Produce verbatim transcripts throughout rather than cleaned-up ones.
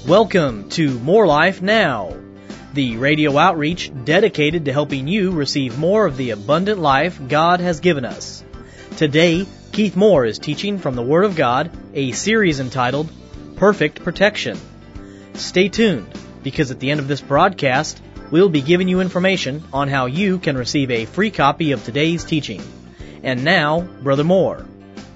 Welcome to More Life Now, the radio outreach dedicated to helping you receive more of the abundant life God has given us. Today, Keith Moore is teaching from the Word of God, a series entitled Perfect Protection. Stay tuned, because at the end of this broadcast, we'll be giving you information on how you can receive a free copy of today's teaching. And now, Brother Moore.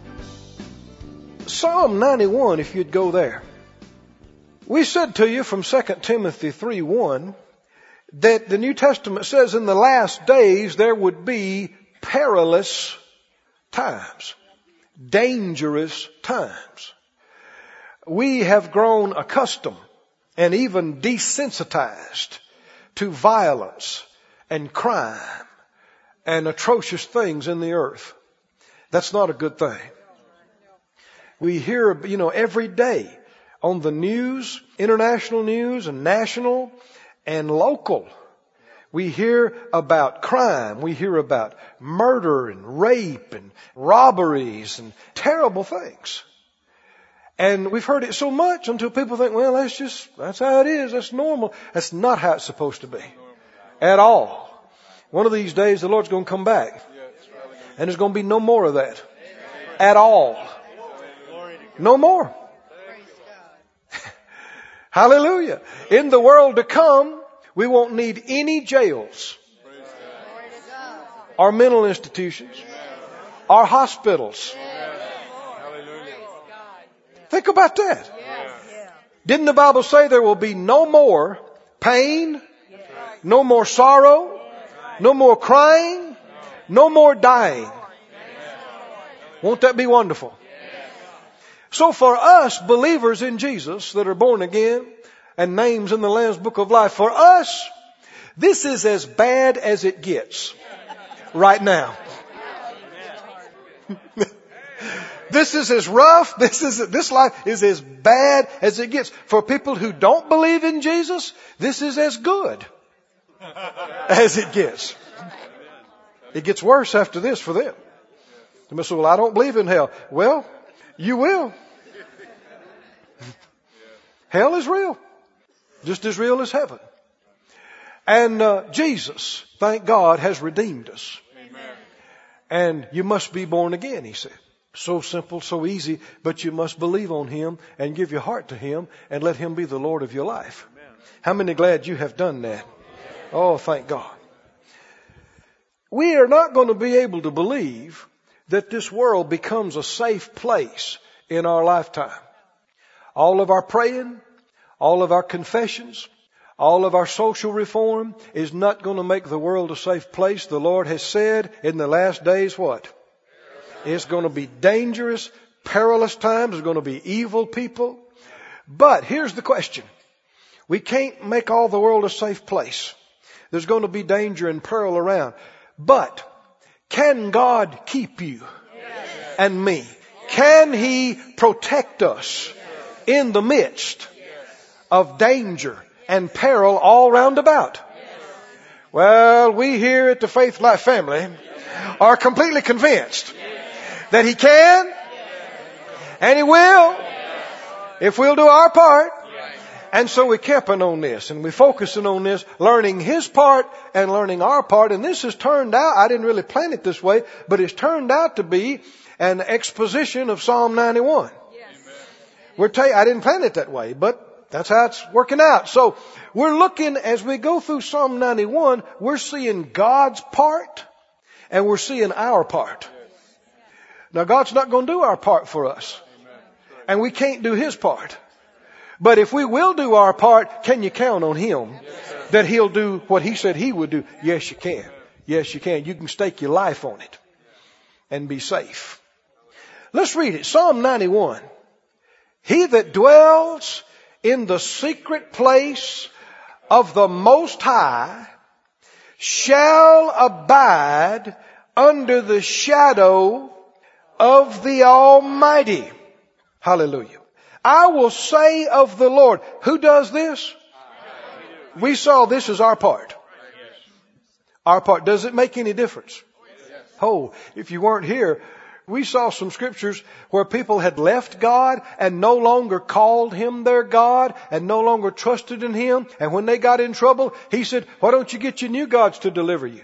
Psalm ninety-one, if you'd go there. We said to you from Second Timothy three one that the New Testament says in the last days there would be perilous times, dangerous times. We have grown accustomed and even desensitized to violence and crime and atrocious things in the earth. That's not a good thing. We hear, you know, every day on the news, international news and national and local, we hear about crime. We hear about murder and rape and robberies and terrible things. And we've heard it so much until people think, well, that's just, that's how it is. That's normal. That's not how it's supposed to be at all. One of these days, the Lord's going to come back. And there's going to be no more of that at all. No more. Hallelujah. In the world to come, we won't need any jails or mental institutions or hospitals. Think about that. Didn't the Bible say there will be no more pain, no more sorrow, no more crying, no more dying? Won't that be wonderful? So for us believers in Jesus that are born again and names in the Lamb's Book of Life, for us, this is as bad as it gets right now. This is as rough, this is, this life is as bad as it gets. For people who don't believe in Jesus, this is as good as it gets. It gets worse after this for them. They say, well, I don't believe in hell. Well, you will. Hell is real. Just as real as heaven. And uh, Jesus, thank God, has redeemed us. Amen. And you must be born again, he said. So simple, so easy, but you must believe on him and give your heart to him and let him be the Lord of your life. Amen. How many glad you have done that? Oh, thank God. We are not going to be able to believe that this world becomes a safe place in our lifetime. All of our praying, all of our confessions, all of our social reform is not going to make the world a safe place. The Lord has said in the last days what? It's going to be dangerous, perilous times. There's going to be evil people. But here's the question. We can't make all the world a safe place. There's going to be danger and peril around. But can God keep you and me? Can he protect us in the midst of danger and peril all round about? Well, we here at the Faith Life family are completely convinced that he can and he will if we'll do our part. And so we're camping on this and we're focusing on this, learning his part and learning our part. And this has turned out, I didn't really plan it this way, but it's turned out to be an exposition of Psalm ninety-one. We're ta- I didn't plan it that way, but that's how it's working out. So we're looking, as we go through Psalm ninety-one, we're seeing God's part and we're seeing our part. Now God's not going to do our part for us. And we can't do his part. But if we will do our part, can you count on him that he'll do what he said he would do? Yes, you can. Yes, you can. You can stake your life on it and be safe. Let's read it. Psalm ninety-one. He that dwells in the secret place of the Most High shall abide under the shadow of the Almighty. Hallelujah. I will say of the Lord. Who does this? We saw this as our part. Our part. Does it make any difference? Oh, if you weren't here, We saw some scriptures where people had left God and no longer called Him their God and no longer trusted in Him. And when they got in trouble, He said, why don't you get your new gods to deliver you?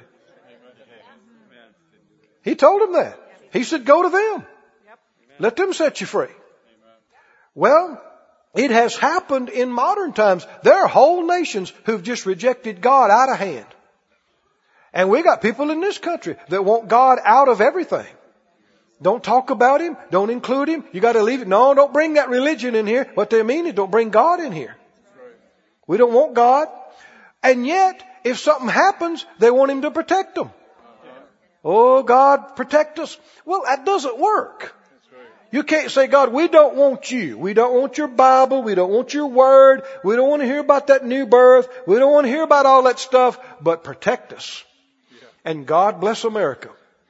He told them that. He said, go to them. Let them set you free. Well, it has happened in modern times. There are whole nations who've just rejected God out of hand. And we got people in this country that want God out of everything. Don't talk about Him. Don't include Him. You got to leave it. No, don't bring that religion in here. What they mean is don't bring God in here. We don't want God. And yet, if something happens, they want Him to protect them. Oh, God, protect us. Well, that doesn't work. You can't say, God, we don't want you. We don't want your Bible. We don't want your word. We don't want to hear about that new birth. We don't want to hear about all that stuff, but protect us. And God bless America.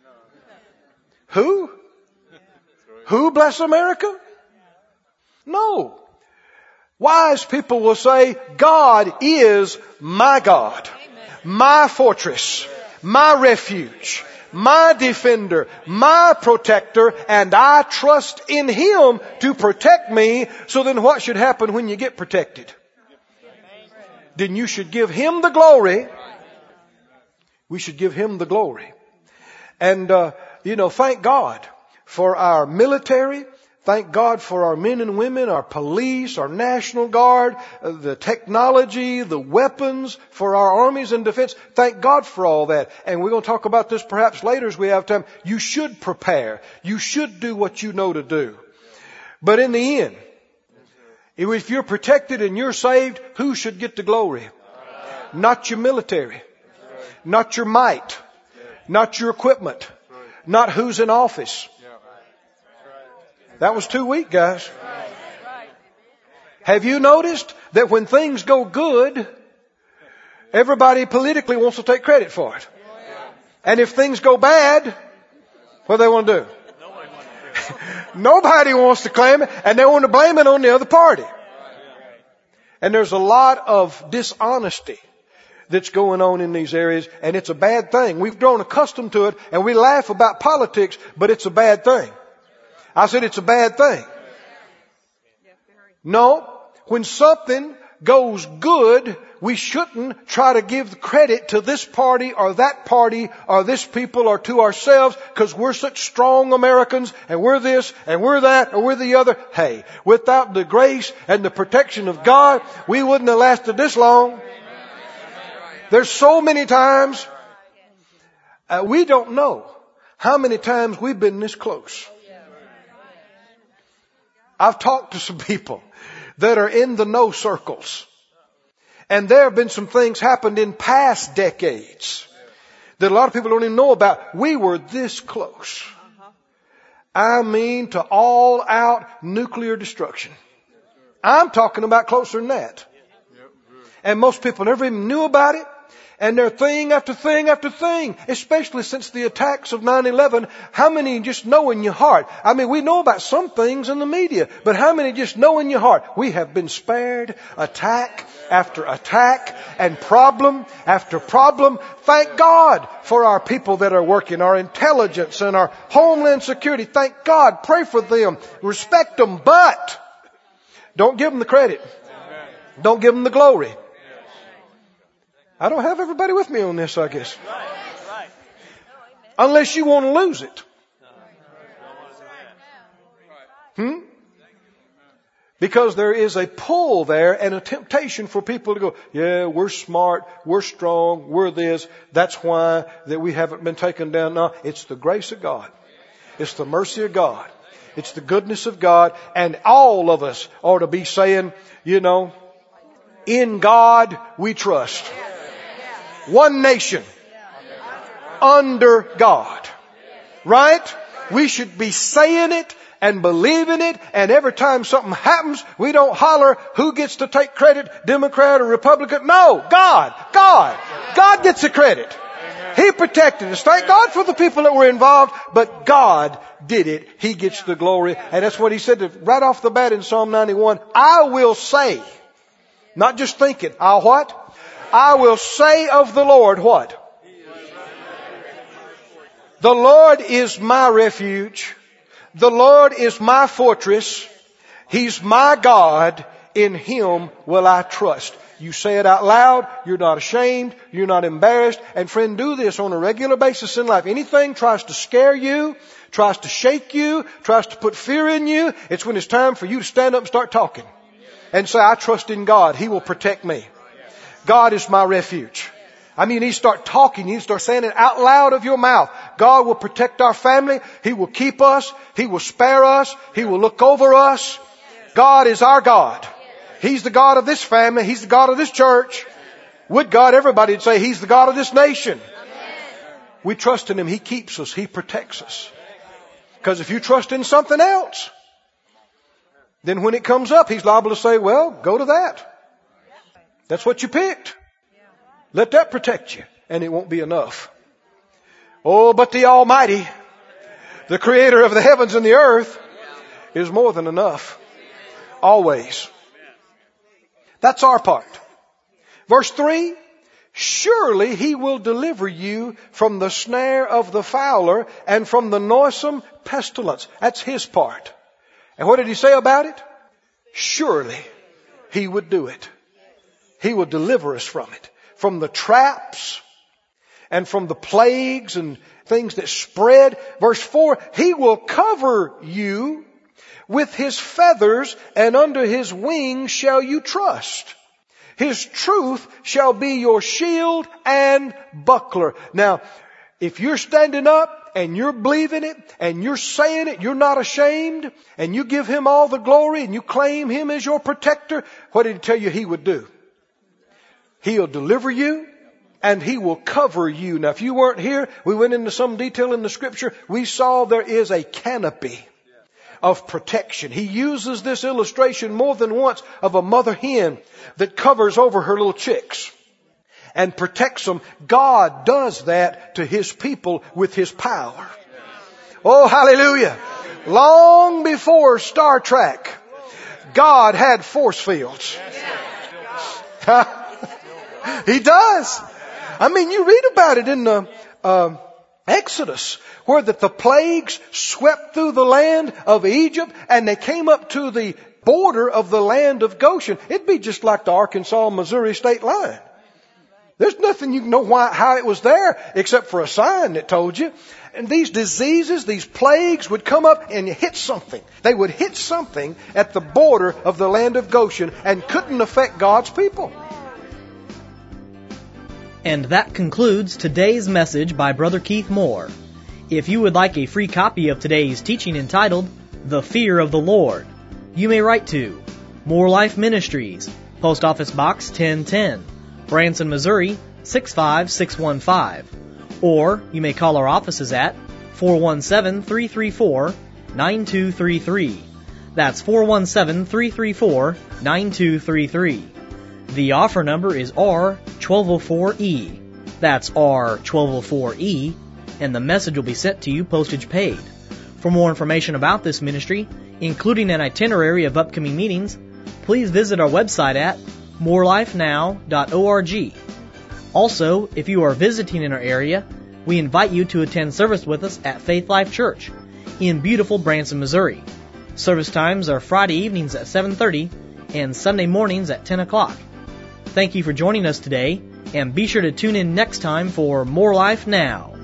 Who? Who bless America? No. Wise people will say, God is my God, my fortress, my refuge, my defender, my protector, and I trust in Him to protect me. So then what should happen when you get protected? Then you should give Him the glory. We should give Him the glory. And, uh, you know, thank God for our military. Thank God for our men and women, our police, our National Guard, uh, the technology, the weapons, for our armies and defense. Thank God for all that. And we're going to talk about this perhaps later as we have time. You should prepare. You should do what you know to do. But in the end, if you're protected and you're saved, who should get the glory? Not your military. Not your might. Not your equipment. Not who's in office. That was too weak, guys. Have you noticed that when things go good, everybody politically wants to take credit for it? And if things go bad, what do they want to do? Nobody wants to claim it, and they want to blame it on the other party. And there's a lot of dishonesty that's going on in these areas, and it's a bad thing. We've grown accustomed to it, and we laugh about politics, but it's a bad thing. I said it's a bad thing. No, when something goes good, we shouldn't try to give credit to this party or that party or this people or to ourselves because we're such strong Americans and we're this and we're that or we're the other. Hey, without the grace and the protection of God, we wouldn't have lasted this long. There's so many times, uh, we don't know how many times we've been this close. I've talked to some people that are in the no circles. And there have been some things happened in past decades that a lot of people don't even know about. We were this close. I mean to all out nuclear destruction. I'm talking about closer than that. And most people never even knew about it. And they're thing after thing after thing, especially since the attacks of nine eleven. How many just know in your heart? I mean, we know about some things in the media, but how many just know in your heart? We have been spared attack after attack and problem after problem. Thank God for our people that are working, our intelligence and our homeland security. Thank God. Pray for them. Respect them. But don't give them the credit. Don't give them the glory. I don't have everybody with me on this, I guess. Unless you want to lose it. Hmm? Because there is a pull there and a temptation for people to go, yeah, we're smart, we're strong, we're this. That's why that we haven't been taken down. No, it's the grace of God. It's the mercy of God. It's the goodness of God. And all of us ought to be saying, you know, in God we trust. One nation under God. Right? We should be saying it and believing it. And every time something happens, we don't holler who gets to take credit, Democrat or Republican. No, God, God, God gets the credit. He protected us. Thank God for the people that were involved, but God did it. He gets the glory. And that's what He said right off the bat in Psalm ninety-one. I will say, not just think it, I'll what? I will say of the Lord what? The Lord is my refuge The Lord is my fortress. He's my God. In Him will I trust. You say it out loud. You're not ashamed. You're not embarrassed. And friend, do this on a regular basis in life. Anything tries to scare you, tries to shake you, tries to put fear in you, it's when it's time for you to stand up and start talking. And say, I trust in God. He will protect me. God is my refuge. I mean, you start talking. You start saying it out loud of your mouth. God will protect our family. He will keep us. He will spare us. He will look over us. God is our God. He's the God of this family. He's the God of this church. Would God, everybody would say, He's the God of this nation. We trust in Him. He keeps us. He protects us. Because if you trust in something else, then when it comes up, He's liable to say, well, go to that. That's what you picked. Let that protect you. And it won't be enough. Oh, but the Almighty, the Creator of the heavens and the earth, is more than enough. Always. That's our part. Verse three, surely He will deliver you from the snare of the fowler and from the noisome pestilence. That's His part. And what did He say about it? Surely He would do it. He will deliver us from it. From the traps and from the plagues and things that spread. Verse four, He will cover you with His feathers, and under His wings shall you trust. His truth shall be your shield and buckler. Now, if you're standing up and you're believing it and you're saying it, you're not ashamed, and you give Him all the glory and you claim Him as your protector, what did He tell you He would do? He'll deliver you and He will cover you. Now, if you weren't here, we went into some detail in the Scripture. We saw there is a canopy of protection. He uses this illustration more than once of a mother hen that covers over her little chicks and protects them. God does that to His people with His power. Oh, hallelujah. Long before Star Trek, God had force fields. He does. I mean, you read about it in the uh, Exodus, where that the plagues swept through the land of Egypt and they came up to the border of the land of Goshen. It'd be just like the Arkansas-Missouri state line. There's nothing you can know why, how it was there except for a sign that told you. And these diseases, these plagues would come up and hit something. They would hit something at the border of the land of Goshen and couldn't affect God's people. And that concludes today's message by Brother Keith Moore. If you would like a free copy of today's teaching entitled, The Fear of the Lord, you may write to More Life Ministries, Post Office Box ten ten, Branson, Missouri six five six one five. Or you may call our offices at four one seven, three three four, nine two three three. That's four one seven, three three four, nine two three three. The offer number is R twelve oh four E. That's R twelve oh four E, and the message will be sent to you postage paid. For more information about this ministry, including an itinerary of upcoming meetings, please visit our website at more life now dot org. Also, if you are visiting in our area, we invite you to attend service with us at Faith Life Church in beautiful Branson, Missouri. Service times are Friday evenings at seven thirty and Sunday mornings at ten o'clock. Thank you for joining us today, and be sure to tune in next time for More Life Now.